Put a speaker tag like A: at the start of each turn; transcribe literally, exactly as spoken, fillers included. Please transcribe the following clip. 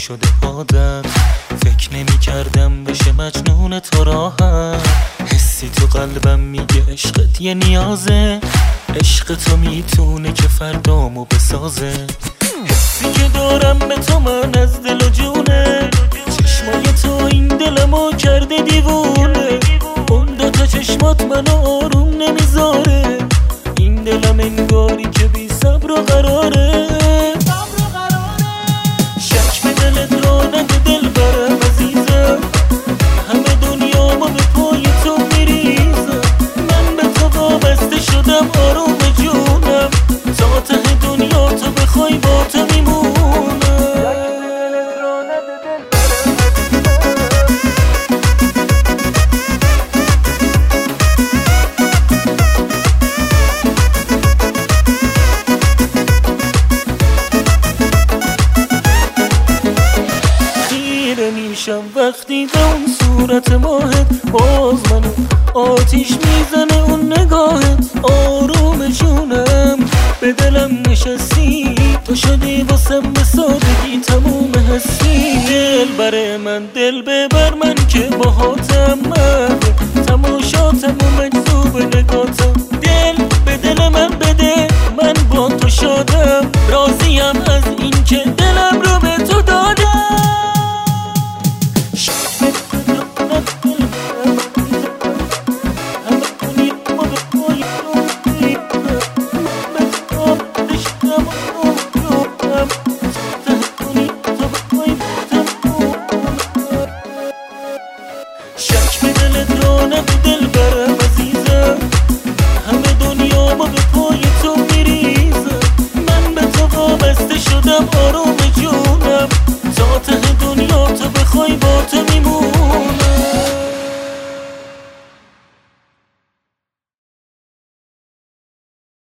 A: شده عادت. فکر نمی کردم بشه مجنون تو راحت. حسی تو قلبم میگه عشقت یه نیازه. عشق تو میتونه که فردامو بسازه. حسی که دارم به تو من از دل و جونه. چشمای تو این دلمو کرده دیوونه. اون دوتا چشمات منو آروم نمیذاره. این دلم انگاری که بی صبر و قراره. شک به دلت را نده دل برم عزیزم. همه دنیامو به پای تو میریزم. من به تو وابسته شدم آروم جونم. تا ته دنیا تو بخوای با تو میمونم. میشم وقتی به اون صورت ماهت. باز منو آتیش میزنه اون نگاهت. آروم جونم به دلم نشستی. تو شدی واسم به سادگی تموم هستی. دل بر من دل ببر من که باهاتم. من تماشاتم و مجذوب نگاتم. دل به دل من بده من با تو شادم. راضیم از این که دلم رو به تو دادم. شک به دلت را نده دل برم عزیزم. همه دنیامو به پای تو میریزم. من به تو وابسته شدم آروم جون.